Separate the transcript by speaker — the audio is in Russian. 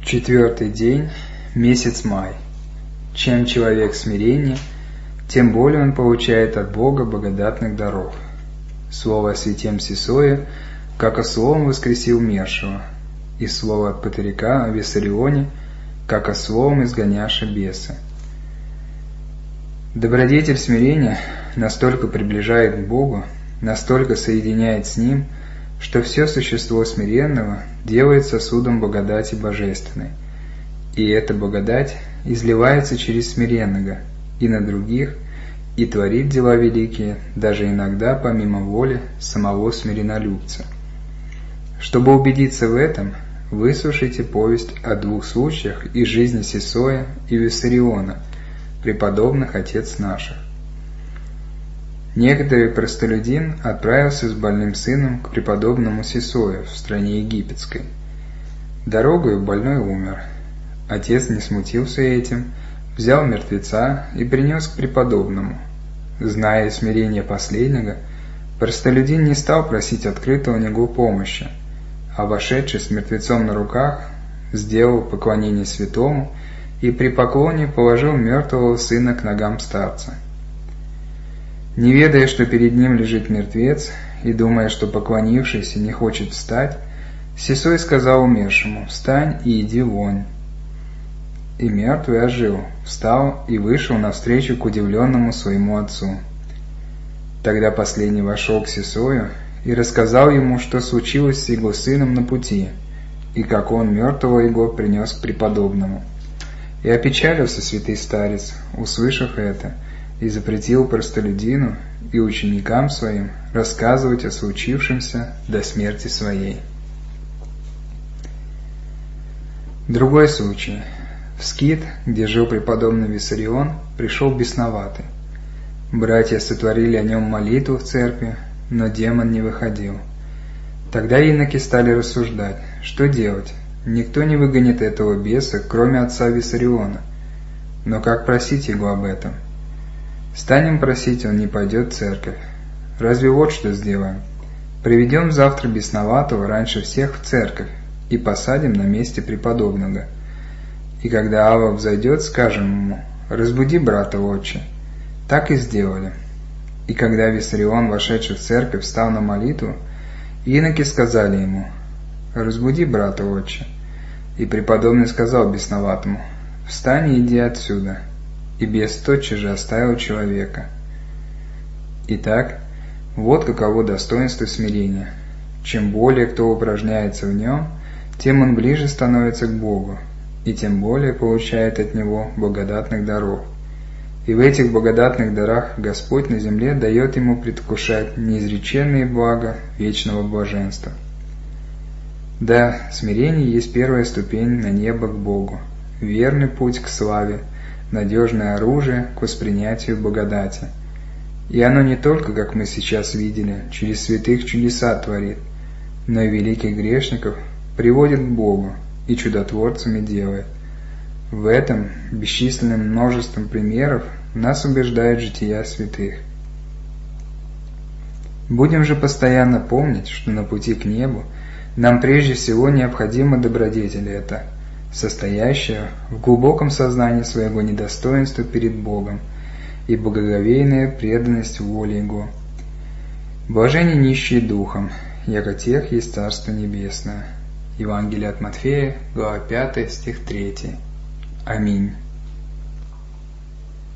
Speaker 1: 4-й день, месяц май. Чем человек смиреннее, тем более он получает от Бога благодатных даров. Слово о святем Сисое, как о словом воскресил умершего, и слово от Патрика о Виссарионе, как о словом изгоняша беса. Добродетель смирения настолько приближает к Богу, настолько соединяет с Ним, что все существо смиренного делает сосудом благодати божественной, и эта благодать изливается через смиренного и на других, и творит дела великие, даже иногда помимо воли самого смиреннолюбца. Чтобы убедиться в этом, выслушайте повесть о 2 случаях из жизни Сисоя и Виссариона, преподобных отец наших. Некоторый простолюдин отправился с больным сыном к преподобному Сисою в стране египетской. Дорогою больной умер. Отец не смутился этим, взял мертвеца и принес к преподобному. Зная смирение последнего, простолюдин не стал просить открыто у него помощи, а, вошедший с мертвецом на руках, сделал поклонение святому и при поклоне положил мертвого сына к ногам старца. Не ведая, что перед ним лежит мертвец, и думая, что поклонившийся не хочет встать, Сисой сказал умершему: «Встань и иди вон». И мертвый ожил, встал и вышел навстречу к удивленному своему отцу. Тогда последний вошел к Сисою и рассказал ему, что случилось с его сыном на пути, и как он мертвого его принес к преподобному. И опечалился святый старец, услышав это, и запретил простолюдину и ученикам своим рассказывать о случившемся до смерти своей. Другой случай. В Скит, где жил преподобный Виссарион, пришел бесноватый. Братья сотворили о нем молитву в церкви, но демон не выходил. Тогда иноки стали рассуждать, что делать. Никто не выгонит этого беса, кроме отца Виссариона. Но как просить его об этом? Станем просить, он не пойдет в церковь. Разве вот что сделаем? Приведем завтра бесноватого раньше всех в церковь и посадим на месте преподобного. И когда Ава взойдет, скажем ему: «Разбуди брата отче». Так и сделали. И когда Виссарион, вошедший в церковь, встал на молитву, иноки сказали ему: «Разбуди брата отче». И преподобный сказал бесноватому: «Встань и иди отсюда». И бес тотчас же оставил человека. Итак, вот каково достоинство смирения. Чем более кто упражняется в нем, тем он ближе становится к Богу, и тем более получает от Него благодатных даров. И в этих благодатных дарах Господь на земле дает ему предвкушать неизреченные блага вечного блаженства. Да, смирение есть первая ступень на небо к Богу, верный путь к славе, надежное оружие к воспринятию благодати. И оно не только, как мы сейчас видели, через святых чудеса творит, но и великих грешников приводит к Богу и чудотворцами делает. В этом бесчисленным множеством примеров нас убеждает жития святых. Будем же постоянно помнить, что на пути к небу нам прежде всего необходима добродетель эта, состоящая в глубоком сознании своего недостоинства перед Богом и благоговейная преданность воле Его. Блаженны нищие духом, яко тех есть Царство Небесное. Евангелие от Матфея, глава 5, стих 3. Аминь.